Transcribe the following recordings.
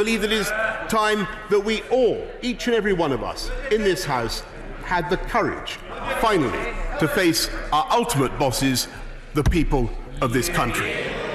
believe that it is time that we all, each and every one of us in this house, had the courage, finally, to face our ultimate bosses, the people of this country.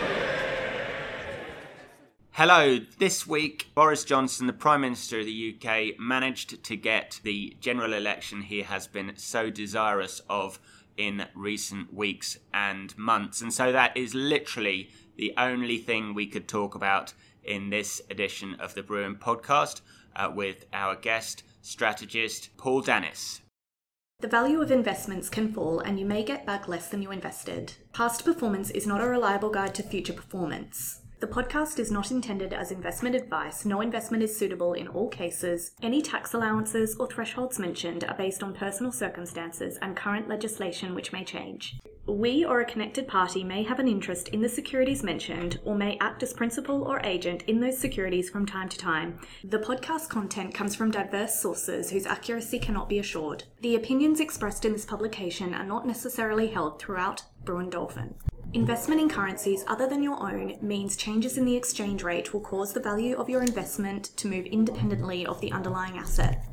Hello. This week, Boris Johnson, the Prime Minister of the UK, managed to get the general election he has been so desirous of in recent weeks and months. And so that is literally the only thing we could talk about in this edition of the Brewin podcast with our guest strategist, Paul Dannis. The value of investments can fall and you may get back less than you invested. Past performance is not a reliable guide to future performance. The podcast is not intended as investment advice. No investment is suitable in all cases. Any tax allowances or thresholds mentioned are based on personal circumstances and current legislation which may change. We or a connected party may have an interest in the securities mentioned or may act as principal or agent in those securities from time to time. The podcast content comes from diverse sources whose accuracy cannot be assured. The opinions expressed in this publication are not necessarily held throughout Brewin Dolphin. Investment in currencies other than your own means changes in the exchange rate will cause the value of your investment to move independently of the underlying asset.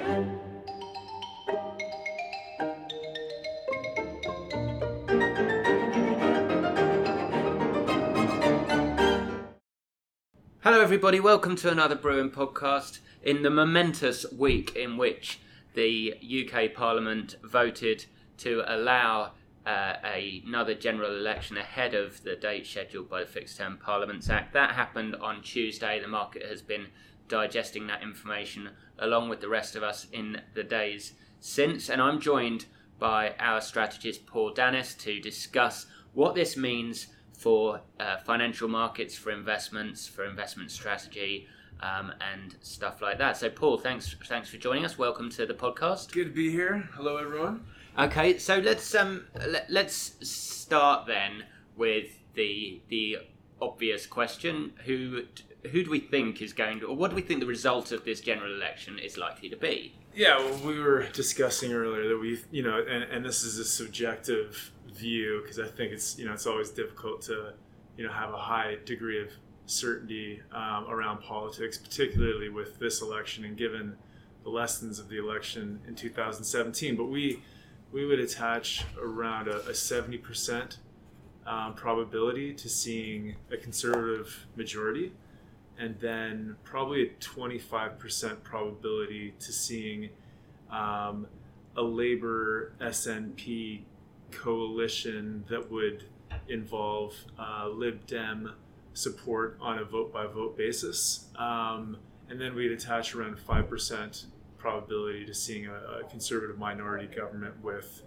Hello everybody, welcome to another Brewin podcast in the momentous week in which the UK Parliament voted to allow another general election ahead of the date scheduled by the Fixed Term Parliaments Act. That happened on Tuesday. The market has been digesting that information along with the rest of us in the days since, and I'm joined by our strategist Paul Dannis to discuss what this means for financial markets, for investments, for investment strategy, and stuff like that. So Paul, thanks for joining us. Welcome to the podcast. Good to be here. Hello everyone. Okay, so let's start then with the obvious question: who do we think is going to, or what do we think the result of this general election is likely to be? Yeah, well, we were discussing earlier that we've, and this is a subjective view because I think it's always difficult to, have a high degree of certainty around politics, particularly with this election and given the lessons of the election in 2017. But we would attach around a 70% probability to seeing a Conservative majority, and then probably a 25% probability to seeing a Labour SNP coalition that would involve Lib Dem support on a vote-by-vote basis. And then we'd attach around 5% probability to seeing a Conservative minority government with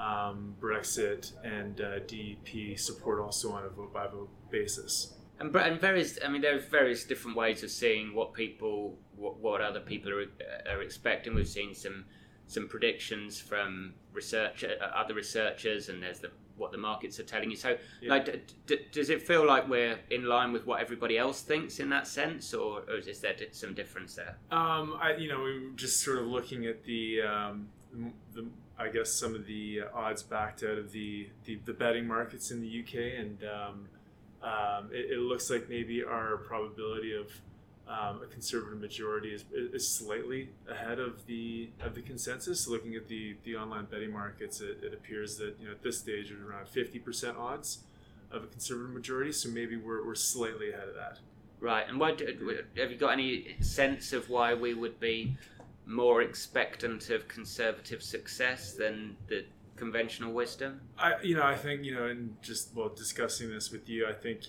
Brexit and DEP support also on a vote-by-vote basis. And various, there are various different ways of seeing what other people are expecting. We've seen some predictions from other researchers, and there's what the markets are telling you. So, yeah. Does it feel like we're in line with what everybody else thinks in that sense, or is there some difference there? We were just sort of looking at the I guess some of the odds backed out of the betting markets in the UK, and it looks like maybe our probability of a Conservative majority is slightly ahead of the consensus. Looking at the online betting markets, it appears that at this stage there's around 50% odds of a Conservative majority. So maybe we're slightly ahead of that. Right. And have you got any sense of why we would be more expectant of Conservative success than the conventional wisdom? I think and just discussing this with you, I think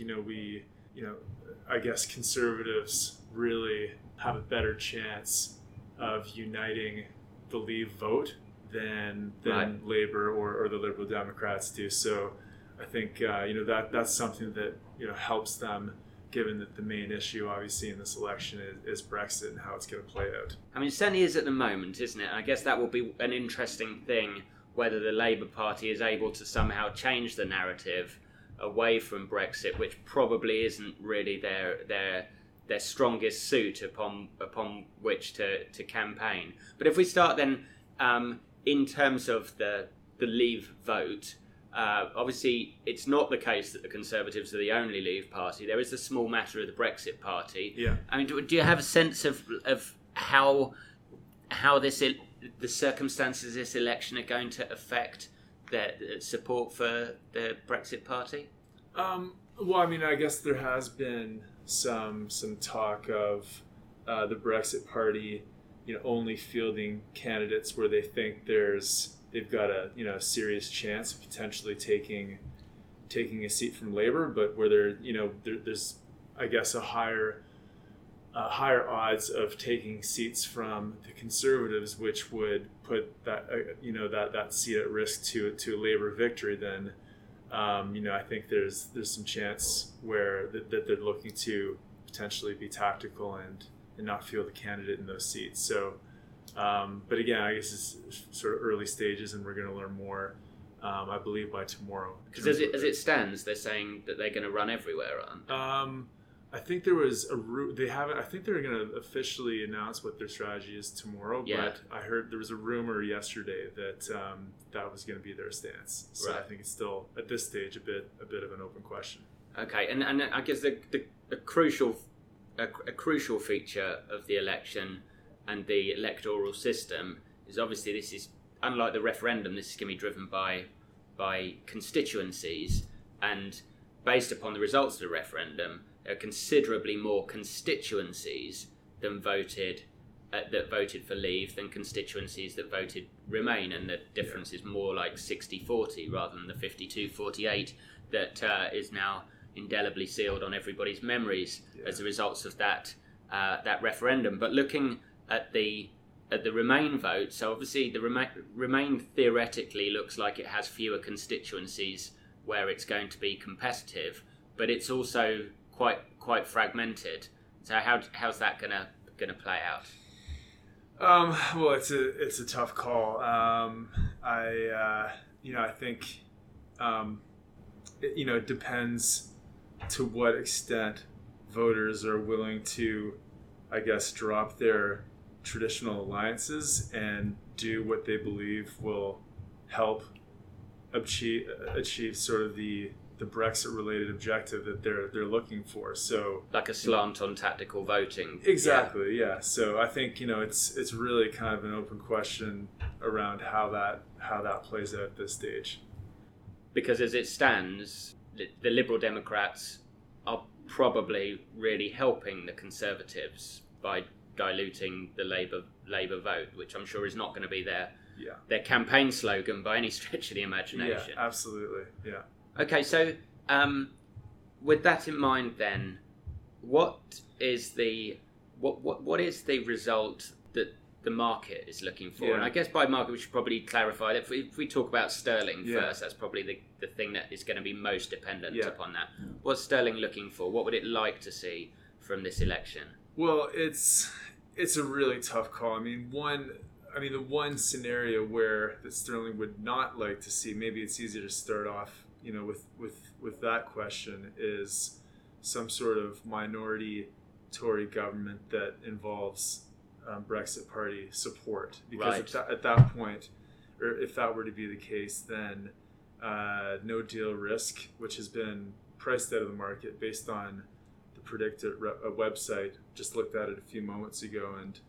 I guess Conservatives really have a better chance of uniting the Leave vote than right. Labour or the Liberal Democrats do. So I think that's something that helps them, given that the main issue obviously in this election is Brexit and how it's going to play out. It certainly is at the moment, isn't it? I guess that will be an interesting thing, whether the Labour Party is able to somehow change the narrative away from Brexit, which probably isn't really their strongest suit upon which to campaign. But if we start then in terms of the Leave vote, Obviously, it's not the case that the Conservatives are the only Leave party. There is the small matter of the Brexit Party. Yeah. I mean, do you have a sense of how the circumstances of this election are going to affect their support for the Brexit Party? Well, I mean, I guess there has been some talk of the Brexit Party, only fielding candidates where they think they've got a serious chance of potentially taking a seat from Labour, but where there's I guess a higher odds of taking seats from the Conservatives, which would put that that seat at risk to a Labour victory. Then I think there's some chance where that they're looking to potentially be tactical and not field the candidate in those seats. So, but again, I guess it's sort of early stages, and we're going to learn more, I believe, by tomorrow. Because as it stands, they're saying that they're going to run everywhere, aren't they? I think there was they haven't. I think they're going to officially announce what their strategy is tomorrow. Yeah. But I heard there was a rumor yesterday that that was going to be their stance. So Right. I think it's still at this stage a bit of an open question. Okay, and I guess the crucial feature of the election and the electoral system is obviously this is unlike the referendum. This is going to be driven by constituencies, and based upon the results of the referendum, there are considerably more constituencies than voted for Leave than constituencies that voted Remain, and the difference is more like 60-40 rather than the 52-48 that is now indelibly sealed on everybody's memories as a result of that referendum. But looking at the Remain vote, so obviously the Remain theoretically looks like it has fewer constituencies where it's going to be competitive, but it's also quite fragmented. So how's that gonna play out? Well, it's a tough call. I think it depends to what extent voters are willing to, I guess, drop their traditional alliances and do what they believe will help achieve sort of the Brexit related objective that they're looking for. So like a slant on tactical voting. Exactly, yeah. So I think it's really kind of an open question around how that plays out at this stage. Because as it stands, the Liberal Democrats are probably really helping the Conservatives by diluting the Labour vote, which I'm sure is not going to be their campaign slogan by any stretch of the imagination. Yeah, absolutely. Yeah. Okay, so with that in mind, then, what is the result that the market is looking for? Yeah. And I guess by market, we should probably clarify that if we talk about sterling first, that's probably the thing that is going to be most dependent upon that. What's sterling looking for? What would it like to see from this election? Well, it's a really tough call. I mean, the one scenario where that sterling would not like to see, maybe it's easier to start off with that question, is some sort of minority Tory government that involves Brexit Party support. Because at that point, or if that were to be the case, then no deal risk, which has been priced out of the market based on the Predictit website, just looked at it a few moments ago, and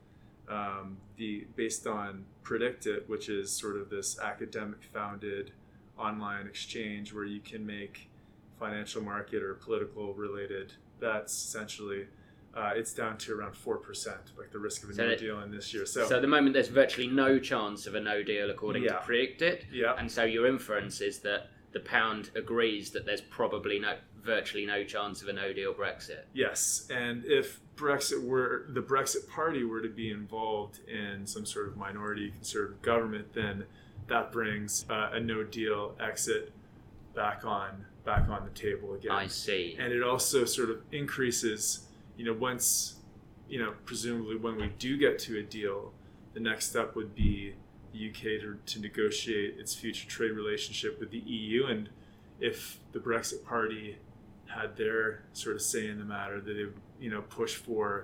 based on Predictit, which is sort of this academic founded online exchange where you can make financial market or political related bets, essentially it's down to around 4%, like the risk of a no deal in this year. So at the moment there's virtually no chance of a no deal according to Predictit. Yeah. And so your inference is that the pound agrees that there's probably virtually no chance of a no deal Brexit. Yes, and if the Brexit Party were to be involved in some sort of minority conservative government, then that brings a no deal exit back on the table again. I see. And it also sort of increases, once, presumably when we do get to a deal, the next step would be the UK to negotiate its future trade relationship with the EU. And if the Brexit Party had their sort of say in the matter, that they would, push for,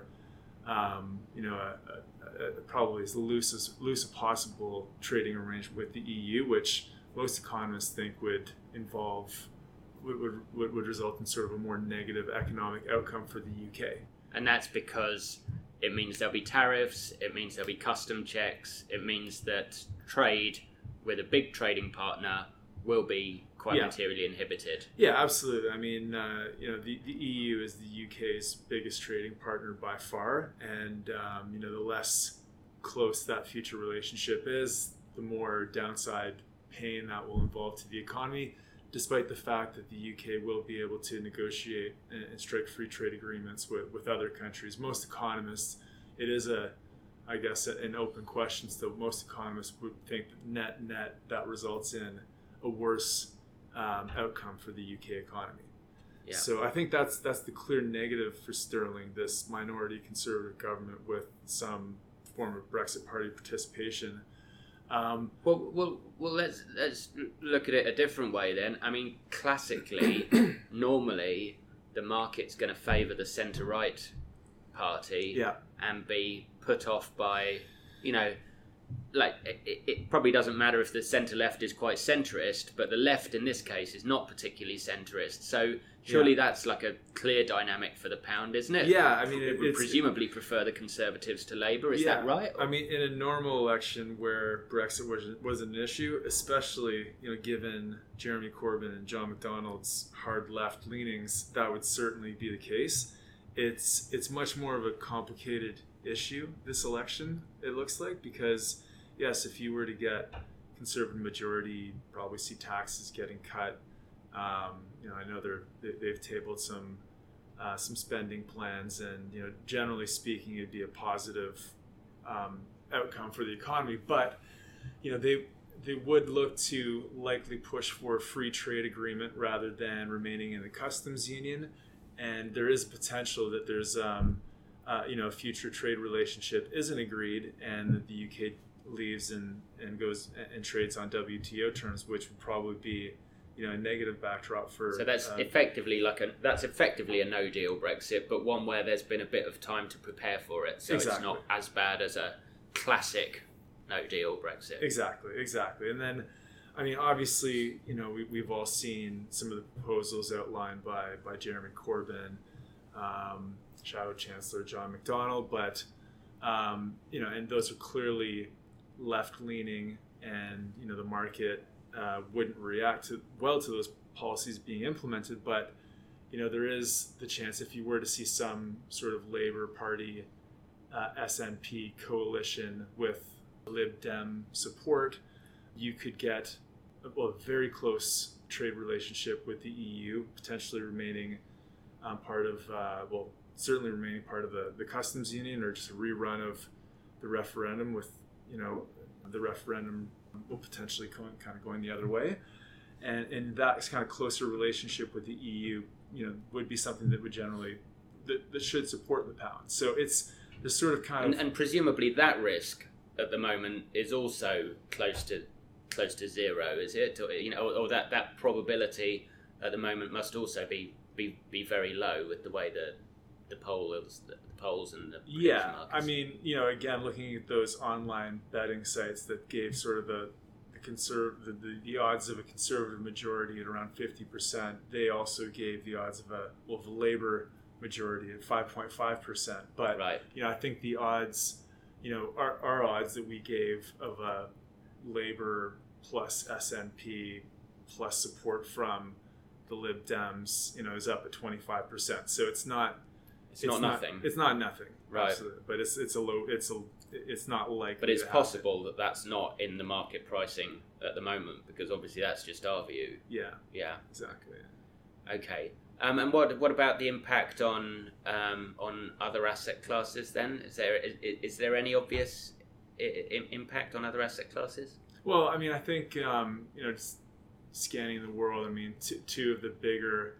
probably as loose as possible trading arrangement with the EU, which most economists think would involve would result in sort of a more negative economic outcome for the UK. And that's because it means there'll be tariffs, it means there'll be custom checks, it means that trade with a big trading partner will be quite materially inhibited. Yeah, absolutely. I mean, the EU is the UK's biggest trading partner by far, and the less close that future relationship is, the more downside pain that will involve to the economy, despite the fact that the UK will be able to negotiate and strike free trade agreements with other countries. Most economists, it is an open question still. Most economists would think that net that results in a worse outcome for the UK economy. Yeah. So I think that's the clear negative for sterling, this minority conservative government with some form of Brexit party participation. Well, let's look at it a different way then. I mean, classically, normally the market's going to favour the centre-right party and be put off by, it probably doesn't matter if the centre-left is quite centrist, but the left in this case is not particularly centrist. So surely that's like a clear dynamic for the pound, isn't it? Yeah, I mean, it would presumably prefer the Conservatives to Labour. Is that right? I mean, in a normal election where Brexit was an issue, especially given Jeremy Corbyn and John McDonnell's hard left leanings, that would certainly be the case. It's much more of a complicated issue this election, it looks like, because yes, if you were to get Conservative majority, you'd probably see taxes getting cut. I know they've tabled some spending plans, and generally speaking, it'd be a positive outcome for the economy. But they would look to likely push for a free trade agreement rather than remaining in the customs union, and there is potential that there's a future trade relationship isn't agreed, and that the UK leaves and goes and trades on WTO terms, which would probably be a negative backdrop for. So that's effectively a no deal Brexit, but one where there's been a bit of time to prepare for it, so It's not as bad as a classic no deal Brexit. Exactly. And then, I mean, obviously, we've all seen some of the proposals outlined by Jeremy Corbyn, Shadow Chancellor John McDonnell, but and those are clearly left-leaning, and the market wouldn't react well to those policies being implemented. But there is the chance, if you were to see some sort of Labour Party SNP coalition with Lib Dem support, you could get a very close trade relationship with the EU, potentially remaining certainly remaining part of the customs union, or just a rerun of the referendum, with the referendum will potentially kind of going the other way, and that kind of closer relationship with the EU would be something that would generally that should support the pound. So it's the sort of kind of and presumably that risk at the moment is also close to zero, is it? Or that probability at the moment must also be very low with the way the polls and the markets. I mean, again, looking at those online betting sites that gave sort of the odds of a conservative majority at around 50%, they also gave the odds of a Labour majority at 5.5%. But right. I think the odds, our odds that we gave of a Labour plus SNP plus support from the Lib Dems, is up at 25%. So it's not nothing. It's not nothing, right? Absolutely. But it's not likely. But it's possible that that's not in the market pricing at the moment, because obviously that's just our view. Yeah. Yeah. Exactly. Okay. And what about the impact on other asset classes then? Is there any obvious impact on other asset classes? Well, I mean, I think just scanning the world, I mean, two of the bigger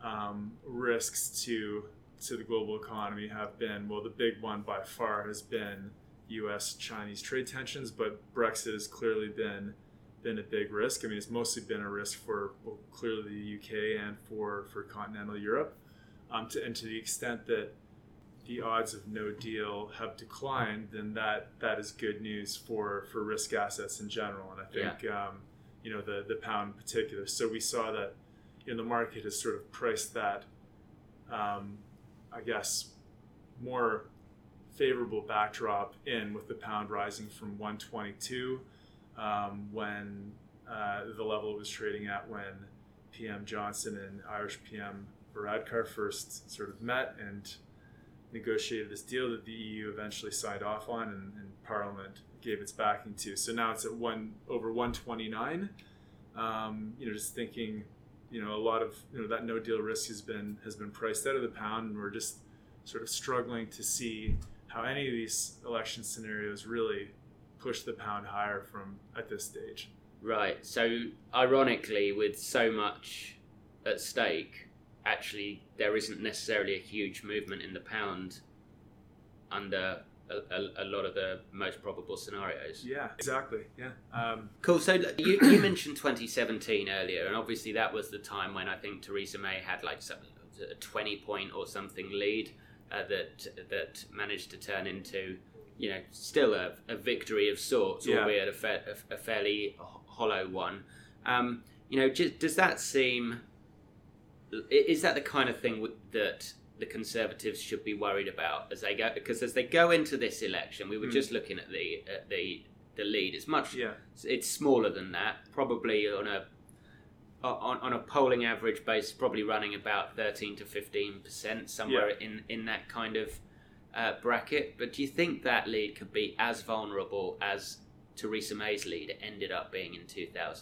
risks to the global economy have been, well, the big one by far has been U.S.-Chinese trade tensions, but Brexit has clearly been a big risk. I mean, it's mostly been a risk for clearly the UK and for continental Europe, and to the extent that the odds of no deal have declined, then that is good news for risk assets in general. And I think the pound in particular. So we saw that the market has sort of priced that, I guess, more favorable backdrop in, with the pound rising from 122 when the level it was trading at when PM Johnson and Irish PM Varadkar first sort of met and negotiated this deal that the EU eventually signed off on, and Parliament gave its backing to. So now it's at over 129. Just thinking, a lot of that no deal risk has been priced out of the pound, and we're just sort of struggling to see how any of these election scenarios really push the pound higher from at this stage. Right. So ironically, with so much at stake, actually there isn't necessarily a huge movement in the pound under a lot of the most probable scenarios. Yeah, exactly. Yeah. Cool. So you mentioned 2017 earlier, and obviously that was the time when I think Theresa May had like a 20-point or something lead that managed to turn into, still a victory of sorts, albeit a fairly hollow one. Does that seem? Is that the kind of thing that the Conservatives should be worried about as they go? Because as they go into this election, we were just looking at the lead. It's much. Yeah. It's smaller than that. Probably on a polling average base, probably running about 13 to 15%, somewhere in that kind of bracket. But do you think that lead could be as vulnerable as Theresa May's lead ended up being in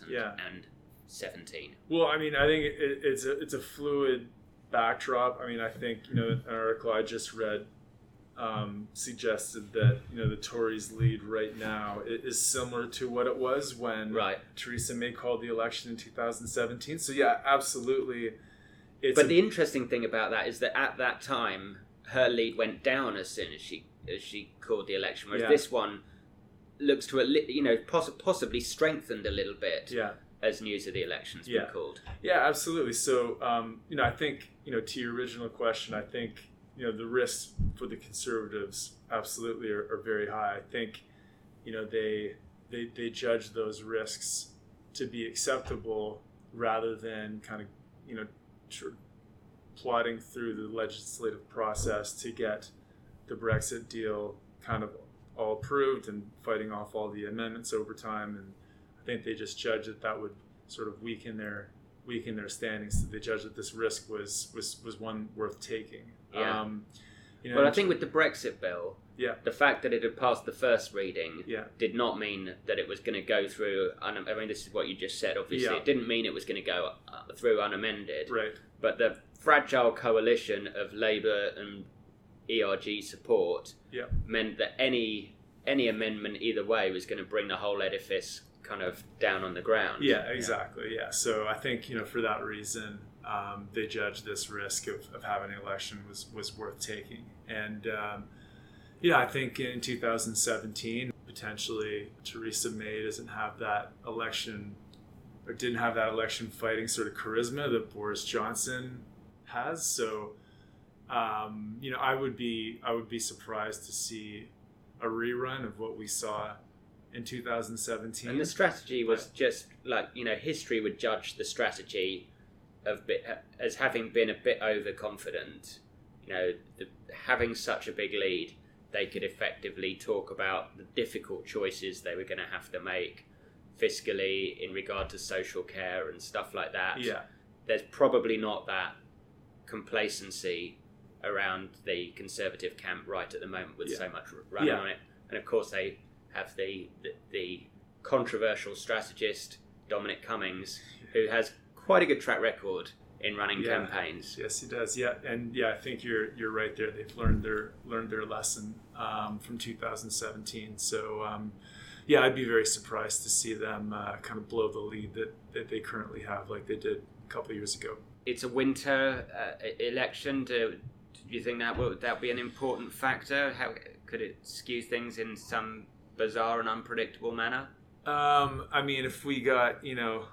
2017? Well, I mean, I think it's a fluid backdrop. I mean, I think an article I just read suggested that the Tories' lead right now is similar to what it was when Theresa May called the election in 2017. So yeah, absolutely. But the interesting thing about that is that at that time her lead went down as soon as she called the election, whereas this one looks to possibly strengthened a little bit. Yeah. As news of the election's been called. Yeah, absolutely. So, I think, to your original question, I think, the risks for the Conservatives absolutely are very high. I think, they judge those risks to be acceptable rather than kind of, plodding through the legislative process to get the Brexit deal kind of all approved and fighting off all the amendments over time. And I think they just judged that would sort of weaken their standings. So they judged that this risk was one worth taking. Yeah. But I think with the Brexit bill, the fact that it had passed the first reading did not mean that it was going to go through. I mean, this is what you just said. Obviously, it didn't mean it was going to go through unamended. Right. But the fragile coalition of Labour and ERG support meant that any amendment either way was going to bring the whole edifice kind of down on the ground. Yeah, exactly. Yeah. So I think, for that reason, they judged this risk of having an election was worth taking. And, I think in 2017, potentially Theresa May doesn't have that election, or didn't have that election fighting sort of charisma that Boris Johnson has. So, I would be surprised to see a rerun of what we saw in 2017. And the strategy was just like, history would judge the strategy as having been a bit overconfident. Having such a big lead, they could effectively talk about the difficult choices they were going to have to make fiscally in regard to social care and stuff like that. Yeah. There's probably not that complacency around the Conservative camp right at the moment with so much running on it. And of course they have the controversial strategist Dominic Cummings, who has quite a good track record in running campaigns. Yes, he does. Yeah, and I think you're right there. They've learned their lesson from 2017. So I'd be very surprised to see them kind of blow the lead that they currently have, like they did a couple of years ago. It's a winter election. Do you think would that be an important factor? How could it skew things in some bizarre and unpredictable manner? I mean, if we got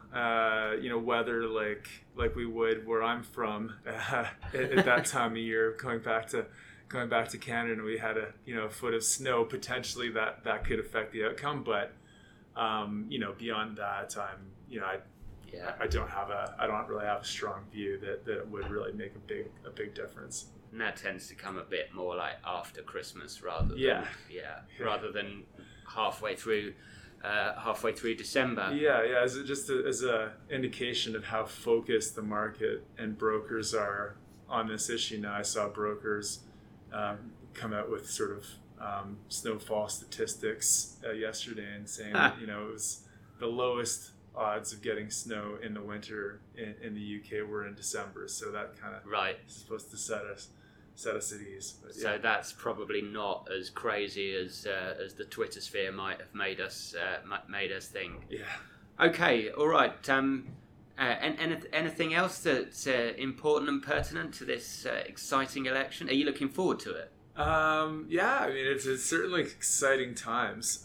weather like we would where I'm from at that time of year, going back to Canada, and we had a foot of snow, potentially that could affect the outcome. But beyond that, I don't really have a strong view that would really make a big difference. And that tends to come a bit more like after Christmas rather than halfway through December. Yeah. As a indication of how focused the market and brokers are on this issue now, I saw brokers come out with sort of snowfall statistics yesterday and saying it was the lowest odds of getting snow in the winter in the UK were in December. So that kind of is supposed to set us at ease. But, so that's probably not as crazy as the Twitter sphere might have made us think. Yeah. Okay. All right. Anything else that's important and pertinent to this exciting election? Are you looking forward to it? It's certainly exciting times.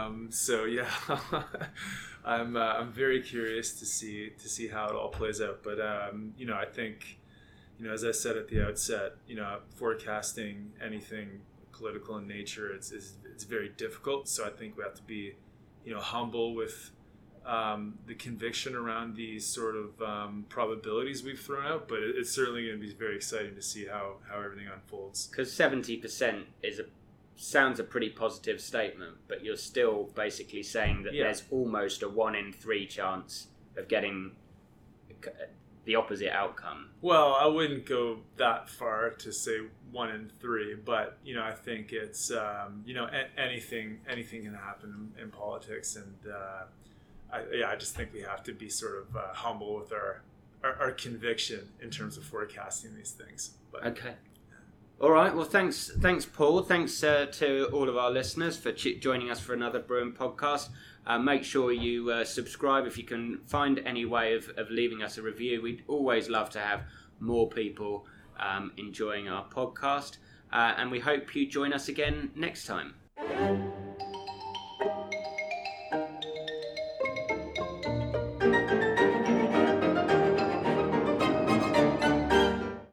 I'm very curious to see how it all plays out. But I think, as I said at the outset, forecasting anything political in nature, it's very difficult. So I think we have to be, humble with the conviction around these sort of probabilities we've thrown out. But it's certainly going to be very exciting to see how everything unfolds. Because 70% sounds a pretty positive statement, but you're still basically saying that there's almost a 1 in 3 chance of getting the opposite outcome. Well, I wouldn't go that far to say 1 in 3, but I think it's anything can happen in politics, and I just think we have to be sort of humble with our conviction in terms of forecasting these things. But, okay. All right. Well, thanks, Paul. Thanks to all of our listeners for joining us for another Brewing podcast. Make sure you subscribe if you can find any way of leaving us a review. We'd always love to have more people enjoying our podcast, and we hope you join us again next time.